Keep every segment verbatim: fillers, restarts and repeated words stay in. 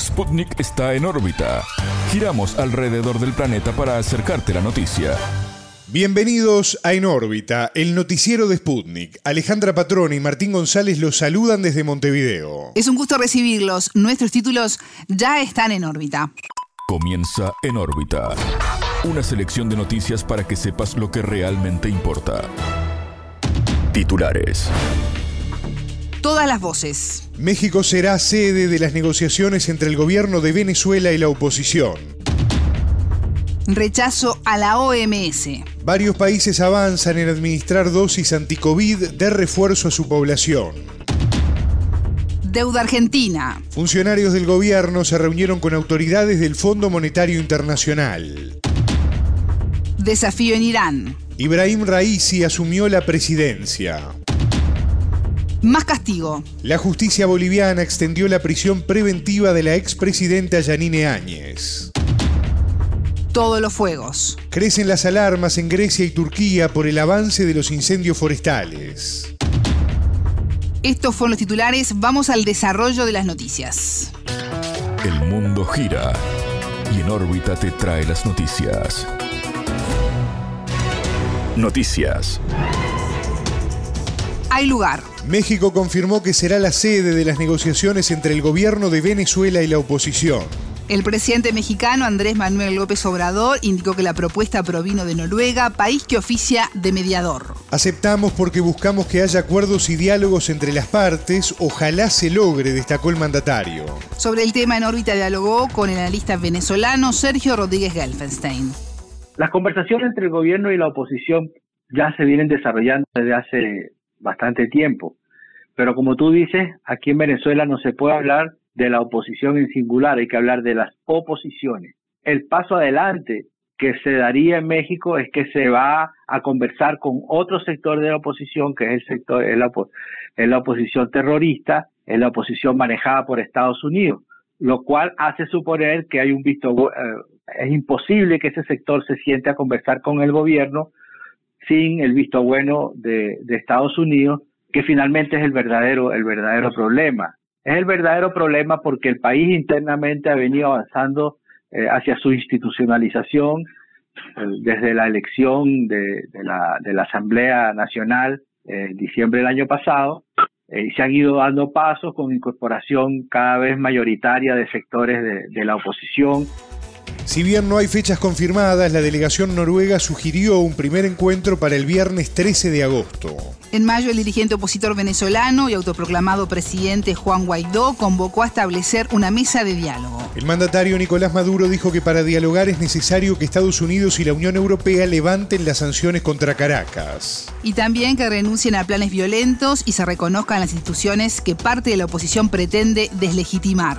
Sputnik está en órbita. Giramos alrededor del planeta para acercarte la noticia. Bienvenidos a En órbita, el noticiero de Sputnik. Alejandra Patrone y Martín González los saludan desde Montevideo. Es un gusto recibirlos. Nuestros títulos ya están en órbita. Comienza En órbita. Una selección de noticias para que sepas lo que realmente importa. Titulares. Todas las voces. México será sede de las negociaciones entre el gobierno de Venezuela y la oposición. Rechazo a la O M S. Varios países avanzan en administrar dosis anticovid de refuerzo a su población. Deuda argentina. Funcionarios del gobierno se reunieron con autoridades del Fondo Monetario Internacional. Desafío en Irán. Ibrahim Raisi asumió la presidencia. Más castigo. La justicia boliviana extendió la prisión preventiva de la expresidenta Yanine Áñez. Todos los fuegos. Crecen las alarmas en Grecia y Turquía por el avance de los incendios forestales. Estos fueron los titulares. Vamos al desarrollo de las noticias. El mundo gira y En órbita te trae las noticias. Noticias. Hay lugar. México confirmó que será la sede de las negociaciones entre el gobierno de Venezuela y la oposición. El presidente mexicano Andrés Manuel López Obrador indicó que la propuesta provino de Noruega, país que oficia de mediador. Aceptamos porque buscamos que haya acuerdos y diálogos entre las partes. Ojalá se logre, destacó el mandatario. Sobre el tema En órbita dialogó con el analista venezolano Sergio Rodríguez Gelfenstein. Las conversaciones entre el gobierno y la oposición ya se vienen desarrollando desde hace bastante tiempo. Pero como tú dices, aquí en Venezuela no se puede hablar de la oposición en singular, hay que hablar de las oposiciones. El paso adelante que se daría en México es que se va a conversar con otro sector de la oposición, que es el sector, es la, es la oposición terrorista, es la oposición manejada por Estados Unidos, lo cual hace suponer que hay un visto, eh, es imposible que ese sector se siente a conversar con el gobierno sin el visto bueno de, de Estados Unidos, que finalmente es el verdadero, el verdadero problema. Es el verdadero problema porque el país internamente ha venido avanzando eh, hacia su institucionalización eh, desde la elección de, de, la, de la Asamblea Nacional eh, en diciembre del año pasado eh, y se han ido dando pasos con incorporación cada vez mayoritaria de sectores de, de la oposición. Si bien no hay fechas confirmadas, la delegación noruega sugirió un primer encuentro para el viernes trece de agosto. En mayo, el dirigente opositor venezolano y autoproclamado presidente Juan Guaidó convocó a establecer una mesa de diálogo. El mandatario Nicolás Maduro dijo que para dialogar es necesario que Estados Unidos y la Unión Europea levanten las sanciones contra Caracas. Y también que renuncien a planes violentos y se reconozcan las instituciones que parte de la oposición pretende deslegitimar.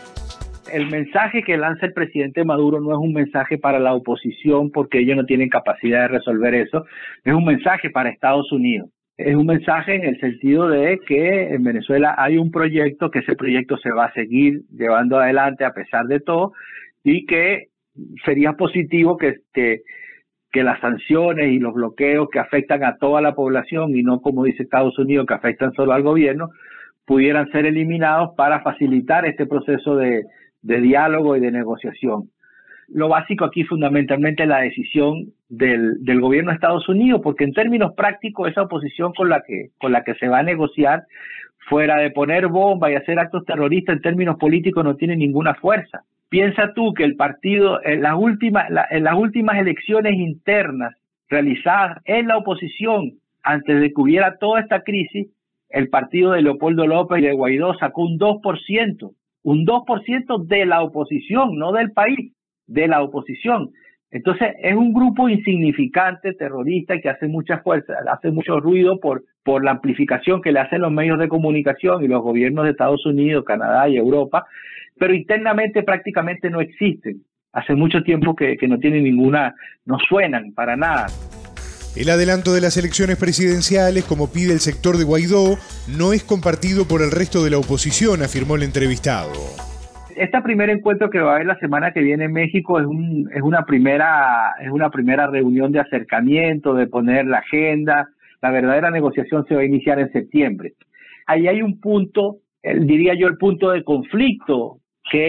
El mensaje que lanza el presidente Maduro no es un mensaje para la oposición porque ellos no tienen capacidad de resolver eso, es un mensaje para Estados Unidos. Es un mensaje en el sentido de que en Venezuela hay un proyecto, que ese proyecto se va a seguir llevando adelante a pesar de todo y que sería positivo que, que, que las sanciones y los bloqueos que afectan a toda la población y no, como dice Estados Unidos, que afectan solo al gobierno, pudieran ser eliminados para facilitar este proceso de de diálogo y de negociación. Lo básico aquí fundamentalmente es la decisión del, del gobierno de Estados Unidos, porque en términos prácticos esa oposición con la que con la que se va a negociar, fuera de poner bomba y hacer actos terroristas, en términos políticos no tiene ninguna fuerza. Piensa tú que el partido, en las últimas, la, en las últimas elecciones internas realizadas en la oposición, antes de que hubiera toda esta crisis, el partido de Leopoldo López y de Guaidó sacó un dos por ciento. Un dos por ciento de la oposición, no del país, de la oposición. Entonces es un grupo insignificante, terrorista, que hace mucha fuerza, hace mucho ruido por, por la amplificación que le hacen los medios de comunicación y los gobiernos de Estados Unidos, Canadá y Europa, pero internamente prácticamente no existen. Hace mucho tiempo que, que no tienen ninguna, no suenan para nada. El adelanto de las elecciones presidenciales, como pide el sector de Guaidó, no es compartido por el resto de la oposición, afirmó el entrevistado. Este primer encuentro que va a haber la semana que viene en México es, un, es, una primera, es una primera reunión de acercamiento, de poner la agenda. La verdadera negociación se va a iniciar en septiembre. Ahí hay un punto, diría yo, el punto de conflicto, que es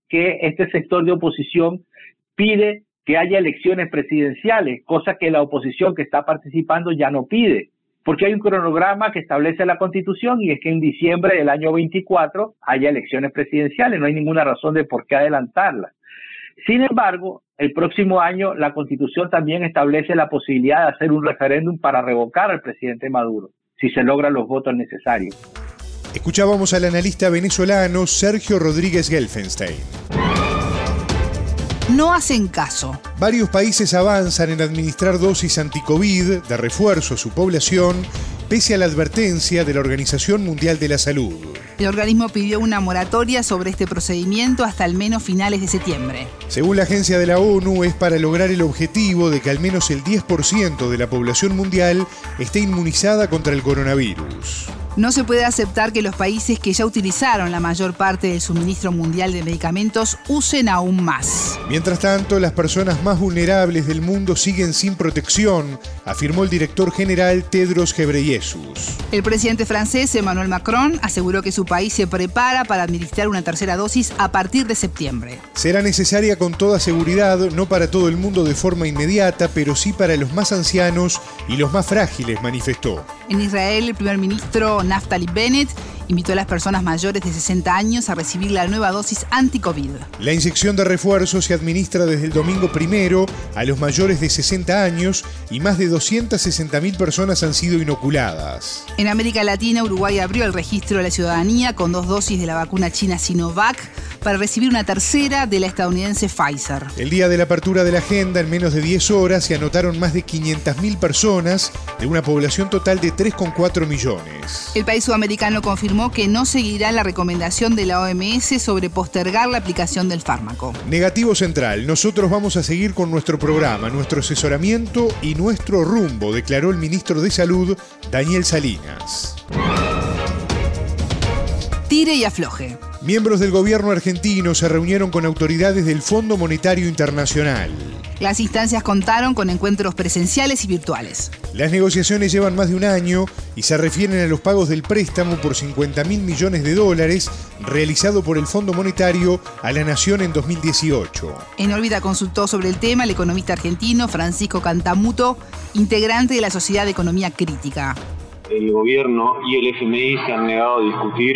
que este sector de oposición pide que haya elecciones presidenciales, cosa que la oposición que está participando ya no pide, porque hay un cronograma que establece la Constitución y es que en diciembre del año veinticuatro haya elecciones presidenciales, no hay ninguna razón de por qué adelantarlas. Sin embargo, el próximo año la Constitución también establece la posibilidad de hacer un referéndum para revocar al presidente Maduro, si se logran los votos necesarios. Escuchábamos al analista venezolano Sergio Rodríguez Gelfenstein. No hacen caso. Varios países avanzan en administrar dosis anti-COVID de refuerzo a su población, pese a la advertencia de la Organización Mundial de la Salud. El organismo pidió una moratoria sobre este procedimiento hasta al menos finales de septiembre. Según la agencia de la ONU, es para lograr el objetivo de que al menos el diez por ciento de la población mundial esté inmunizada contra el coronavirus. No se puede aceptar que los países que ya utilizaron la mayor parte del suministro mundial de medicamentos usen aún más. Mientras tanto, las personas más vulnerables del mundo siguen sin protección, afirmó el director general Tedros Ghebreyesus. El presidente francés Emmanuel Macron aseguró que su país se prepara para administrar una tercera dosis a partir de septiembre. Será necesaria con toda seguridad, no para todo el mundo de forma inmediata, pero sí para los más ancianos y los más frágiles, manifestó. En Israel, el primer ministro Naftali Bennett invitó a las personas mayores de sesenta años a recibir la nueva dosis anti-COVID. La inyección de refuerzo se administra desde el domingo primero a los mayores de sesenta años y más de doscientas sesenta mil personas han sido inoculadas. En América Latina, Uruguay abrió el registro de la ciudadanía con dos dosis de la vacuna china Sinovac para recibir una tercera de la estadounidense Pfizer. El día de la apertura de la agenda, en menos de diez horas, se anotaron más de quinientas mil personas de una población total de tres coma cuatro millones. El país sudamericano confirmó que no seguirá la recomendación de la O M S sobre postergar la aplicación del fármaco. Negativo central, nosotros vamos a seguir con nuestro programa, nuestro asesoramiento y nuestro rumbo, declaró el ministro de Salud, Daniel Salinas. Tire y afloje. Miembros del gobierno argentino se reunieron con autoridades del Fondo Monetario Internacional. Las instancias contaron con encuentros presenciales y virtuales. Las negociaciones llevan más de un año y se refieren a los pagos del préstamo por cincuenta mil millones de dólares realizado por el Fondo Monetario a la Nación en dos mil dieciocho. En órbita consultó sobre el tema el economista argentino Francisco Cantamuto, integrante de la Sociedad de Economía Crítica. El gobierno y el F M I se han negado a discutir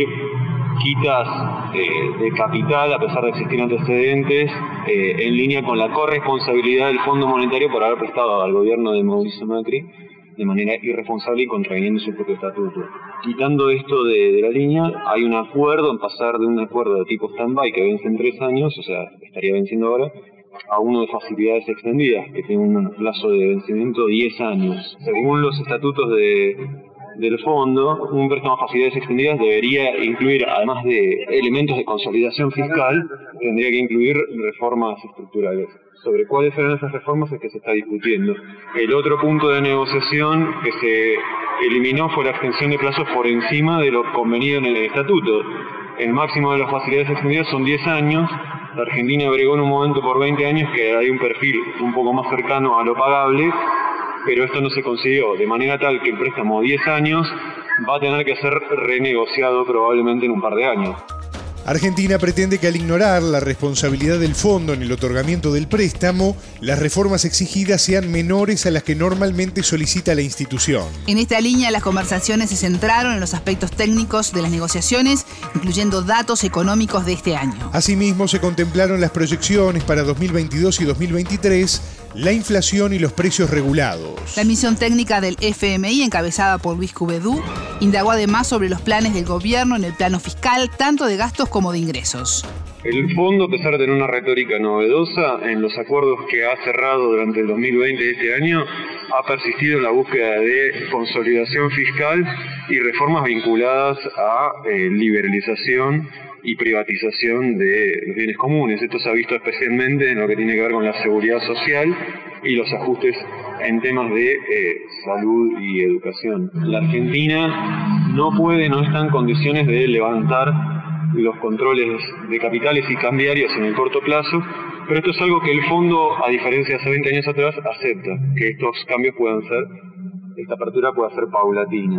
quitas eh, de capital a pesar de existir antecedentes eh, en línea con la corresponsabilidad del Fondo Monetario por haber prestado al gobierno de Mauricio Macri de manera irresponsable y contraviniendo su propio estatuto. Quitando esto de, de la línea, hay un acuerdo en pasar de un acuerdo de tipo stand-by que vence en tres años, o sea, estaría venciendo ahora, a uno de facilidades extendidas, que tiene un plazo de vencimiento de diez años. Según los estatutos de... del fondo, un préstamo a facilidades extendidas debería incluir, además de elementos de consolidación fiscal, tendría que incluir reformas estructurales. Sobre cuáles serán esas reformas es que se está discutiendo. El otro punto de negociación que se eliminó fue la extensión de plazos por encima de lo convenido en el estatuto. El máximo de las facilidades extendidas son diez años. La Argentina bregó en un momento por veinte años, que hay un perfil un poco más cercano a lo pagable, pero esto no se consiguió, de manera tal que el préstamo a diez años va a tener que ser renegociado probablemente en un par de años. Argentina pretende que al ignorar la responsabilidad del fondo en el otorgamiento del préstamo, las reformas exigidas sean menores a las que normalmente solicita la institución. En esta línea, las conversaciones se centraron en los aspectos técnicos de las negociaciones, incluyendo datos económicos de este año. Asimismo, se contemplaron las proyecciones para dos mil veintidós y dos mil veintitrés, la inflación y los precios regulados. La misión técnica del F M I, encabezada por Luis Cuvedú, indagó además sobre los planes del gobierno en el plano fiscal, tanto de gastos como de ingresos. El fondo, a pesar de tener una retórica novedosa, en los acuerdos que ha cerrado durante el dos mil veinte de este año, ha persistido en la búsqueda de consolidación fiscal y reformas vinculadas a eh, liberalización y privatización de los bienes comunes. Esto se ha visto especialmente en lo que tiene que ver con la seguridad social y los ajustes en temas de eh, salud y educación. La Argentina no puede, no está en condiciones de levantar los controles de capitales y cambiarios en el corto plazo, pero esto es algo que el fondo, a diferencia de hace veinte años atrás, acepta, que estos cambios puedan ser, esta apertura pueda ser paulatina.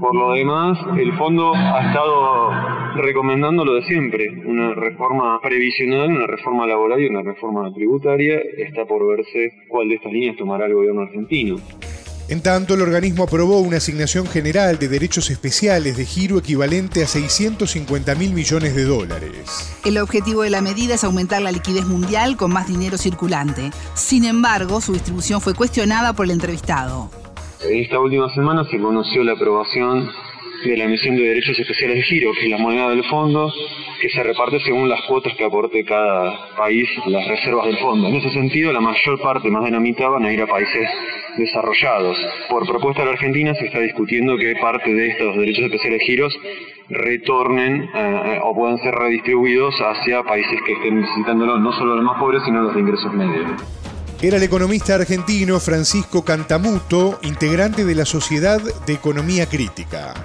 Por lo demás, el fondo ha estado recomendando lo de siempre, una reforma previsional, una reforma laboral y una reforma tributaria. Está por verse cuál de estas líneas tomará el gobierno argentino. En tanto, el organismo aprobó una asignación general de derechos especiales de giro equivalente a seiscientos cincuenta mil millones de dólares. El objetivo de la medida es aumentar la liquidez mundial con más dinero circulante. Sin embargo, su distribución fue cuestionada por el entrevistado. En esta última semana se conoció la aprobación de la emisión de derechos especiales de giro, que es la moneda del fondo, que se reparte según las cuotas que aporte cada país a las reservas del fondo. En ese sentido, la mayor parte, más de la mitad, van a ir a países desarrollados. Por propuesta de la Argentina se está discutiendo que parte de estos derechos especiales de giros retornen eh, o puedan ser redistribuidos hacia países que estén necesitándolo, no solo los más pobres, sino los de ingresos medios. Era el economista argentino Francisco Cantamuto, integrante de la Sociedad de Economía Crítica.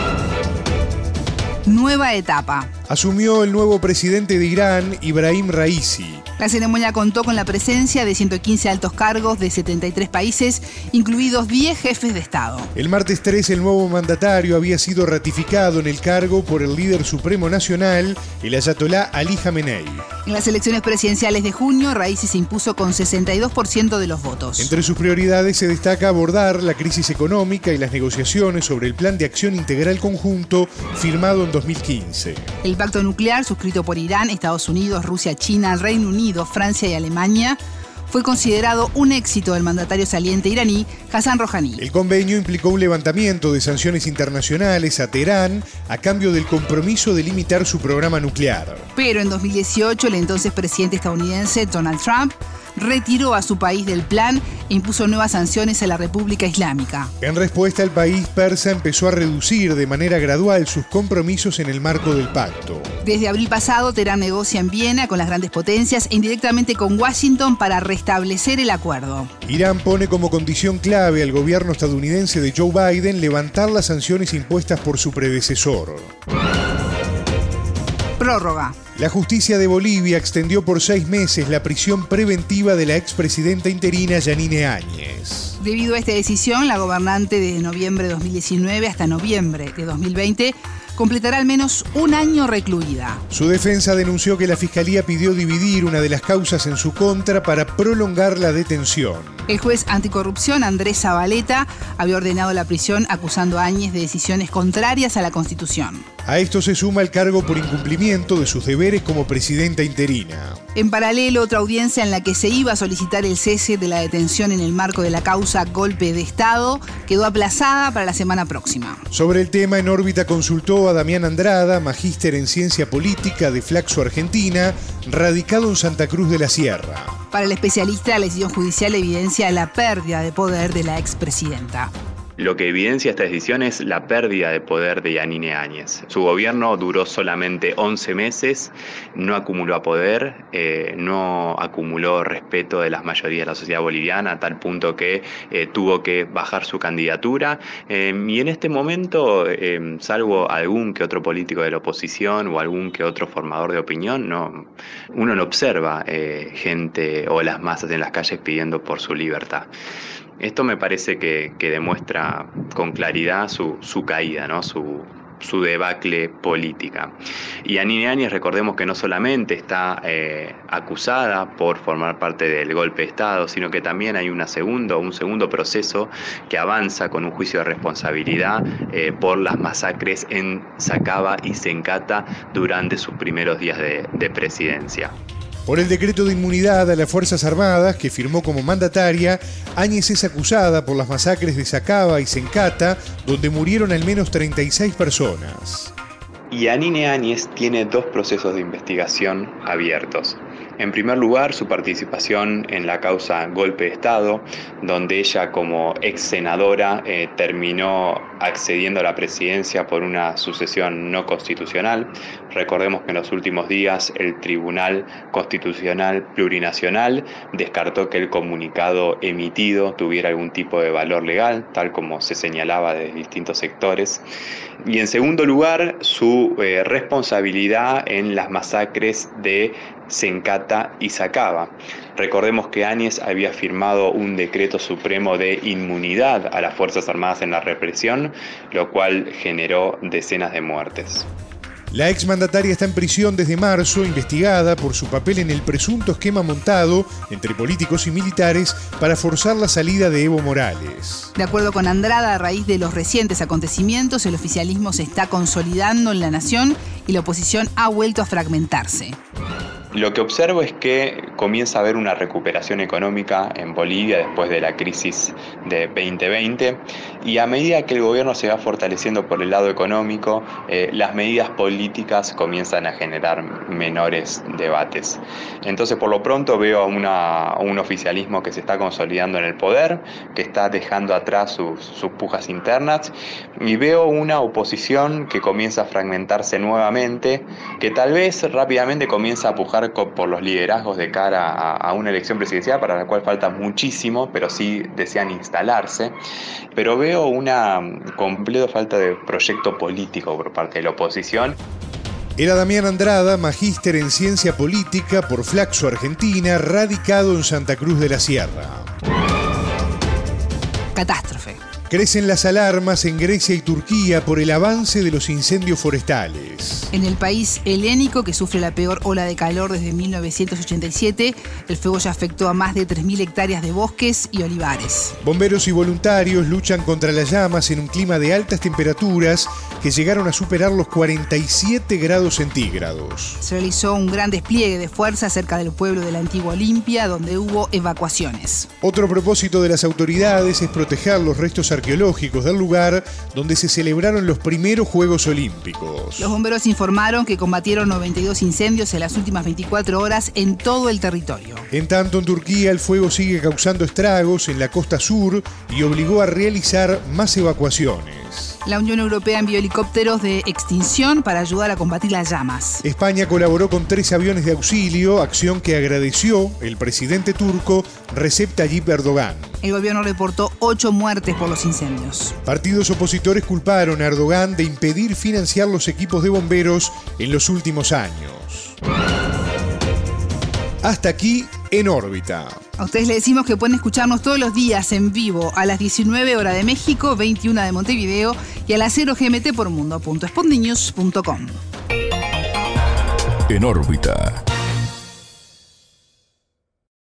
Nueva etapa. Asumió el nuevo presidente de Irán, Ibrahim Raisi. La ceremonia contó con la presencia de ciento quince altos cargos de setenta y tres países, incluidos diez jefes de Estado. El martes tres, el nuevo mandatario había sido ratificado en el cargo por el líder supremo nacional, el ayatolá Ali Jamenei. En las elecciones presidenciales de junio, Raisi se impuso con sesenta y dos por ciento de los votos. Entre sus prioridades se destaca abordar la crisis económica y las negociaciones sobre el Plan de Acción Integral Conjunto firmado en dos mil quince. El pacto nuclear suscrito por Irán, Estados Unidos, Rusia, China, Reino Unido, Francia y Alemania fue considerado un éxito del mandatario saliente iraní, Hassan Rouhani. El convenio implicó un levantamiento de sanciones internacionales a Teherán a cambio del compromiso de limitar su programa nuclear. Pero en dos mil dieciocho, el entonces presidente estadounidense Donald Trump retiró a su país del plan e impuso nuevas sanciones a la República Islámica. En respuesta, el país persa empezó a reducir de manera gradual sus compromisos en el marco del pacto. Desde abril pasado, Teherán negocia en Viena con las grandes potencias e indirectamente con Washington para restablecer el acuerdo. Irán pone como condición clave al gobierno estadounidense de Joe Biden levantar las sanciones impuestas por su predecesor. Prórroga. La justicia de Bolivia extendió por seis meses la prisión preventiva de la expresidenta interina Yanine Áñez. Debido a esta decisión, la gobernante desde noviembre de dos mil diecinueve hasta noviembre de dos mil veinte completará al menos un año recluida. Su defensa denunció que la Fiscalía pidió dividir una de las causas en su contra para prolongar la detención. El juez anticorrupción Andrés Zabaleta había ordenado la prisión acusando a Áñez de decisiones contrarias a la Constitución. A esto se suma el cargo por incumplimiento de sus deberes como presidenta interina. En paralelo, otra audiencia en la que se iba a solicitar el cese de la detención en el marco de la causa Golpe de Estado quedó aplazada para la semana próxima. Sobre el tema, En órbita consultó a Damián Andrada, magíster en Ciencia Política de Flaxo, Argentina, radicado en Santa Cruz de la Sierra. Para el especialista, la decisión judicial evidencia la pérdida de poder de la expresidenta. Lo que evidencia esta decisión es la pérdida de poder de Yanine Áñez. Su gobierno duró solamente once meses, no acumuló poder, eh, no acumuló respeto de las mayorías de la sociedad boliviana, a tal punto que eh, tuvo que bajar su candidatura. Eh, y en este momento, eh, salvo algún que otro político de la oposición o algún que otro formador de opinión, no, uno no observa eh, gente o las masas en las calles pidiendo por su libertad. Esto me parece que, que demuestra con claridad su, su caída, ¿no? su, su debacle política. Y Yanine Áñez, recordemos que no solamente está eh, acusada por formar parte del golpe de Estado, sino que también hay una segundo, un segundo proceso que avanza con un juicio de responsabilidad eh, por las masacres en Sacaba y Sencata durante sus primeros días de, de presidencia. Por el decreto de inmunidad a las Fuerzas Armadas que firmó como mandataria, Áñez es acusada por las masacres de Sacaba y Sencata, donde murieron al menos treinta y seis personas. Yanine Áñez tiene dos procesos de investigación abiertos. En primer lugar, su participación en la causa Golpe de Estado, donde ella como ex senadora eh, terminó accediendo a la presidencia por una sucesión no constitucional. Recordemos que en los últimos días el Tribunal Constitucional Plurinacional descartó que el comunicado emitido tuviera algún tipo de valor legal, tal como se señalaba de distintos sectores. Y en segundo lugar, su su eh, responsabilidad en las masacres de Sencata y Sacaba. Recordemos que Áñez había firmado un decreto supremo de inmunidad a las Fuerzas Armadas en la represión, lo cual generó decenas de muertes. La exmandataria está en prisión desde marzo, investigada por su papel en el presunto esquema montado entre políticos y militares para forzar la salida de Evo Morales. De acuerdo con Andrada, a raíz de los recientes acontecimientos, el oficialismo se está consolidando en la nación y la oposición ha vuelto a fragmentarse. Lo que observo es que comienza a haber una recuperación económica en Bolivia después de la crisis de veinte veinte, y a medida que el gobierno se va fortaleciendo por el lado económico, eh, las medidas políticas comienzan a generar menores debates. Entonces, por lo pronto veo a, una, a un oficialismo que se está consolidando en el poder, que está dejando atrás sus, sus pujas internas, y veo una oposición que comienza a fragmentarse nuevamente, que tal vez rápidamente comienza a pujar por los liderazgos de cara a, a una elección presidencial para la cual falta muchísimo, pero sí desean instalarse. Pero veo una completa falta de proyecto político por parte de la oposición. Era Damián Andrada, magíster en ciencia política por Flaxo, Argentina, radicado en Santa Cruz de la Sierra. Catástrofe. Crecen las alarmas en Grecia y Turquía por el avance de los incendios forestales. En el país helénico, que sufre la peor ola de calor desde mil novecientos ochenta y siete, el fuego ya afectó a más de tres mil hectáreas de bosques y olivares. Bomberos y voluntarios luchan contra las llamas en un clima de altas temperaturas que llegaron a superar los cuarenta y siete grados centígrados. Se realizó un gran despliegue de fuerza cerca del pueblo de la antigua Olimpia, donde hubo evacuaciones. Otro propósito de las autoridades es proteger los restos arqueológicos del lugar donde se celebraron los primeros Juegos Olímpicos. Los bomberos informaron que combatieron noventa y dos incendios en las últimas veinticuatro horas en todo el territorio. En tanto, en Turquía el fuego sigue causando estragos en la costa sur y obligó a realizar más evacuaciones. La Unión Europea envió helicópteros de extinción para ayudar a combatir las llamas. España colaboró con tres aviones de auxilio, acción que agradeció el presidente turco Recep Tayyip Erdogan. El gobierno reportó ocho muertes por los incendios. Partidos opositores culparon a Erdogan de impedir financiar los equipos de bomberos en los últimos años. Hasta aquí, En órbita. A ustedes les decimos que pueden escucharnos todos los días en vivo a las diecinueve horas de México, veintiuna de Montevideo y a las cero G M T por mundo punto sputniknews punto com. En órbita.